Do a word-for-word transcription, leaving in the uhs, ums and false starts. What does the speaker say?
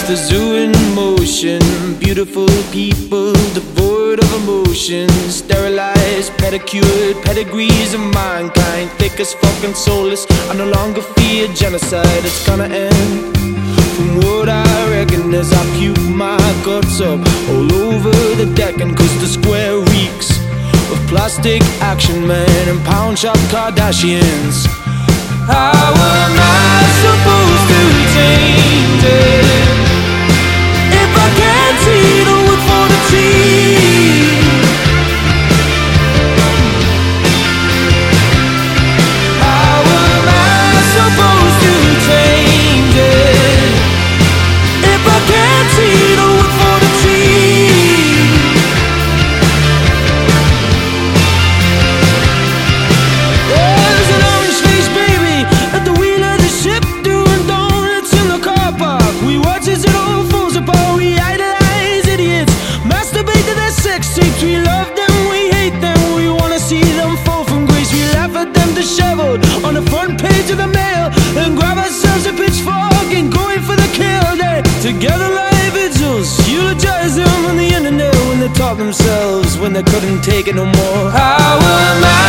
the zoo in motion. Beautiful people devoid of emotion. Sterilized, pedicured, pedigrees of mankind. Thick as fucking soulless. I no longer fear genocide. It's gonna end. From what I reckon as I puke my guts up all over the Deccan, cause the square reeks of plastic action men and pound shop Kardashians. How am I supposed to change it if I can't see the wood for the trees? How am I supposed to change it if I can't see the wood for the trees? There's an orange face baby at the wheel of the ship, doing donuts in the car park. We watch as it all falls apart. We idolize idiots, masturbate to their sex tapes. We love them, we hate them, we wanna see them fall from grace. We laugh at them disheveled on the front page of the Mail, and grab ourselves a pitchfork and go in for the kill. They together like vigils, eulogize them on the internet when they talk themselves, when they couldn't take it no more. How am I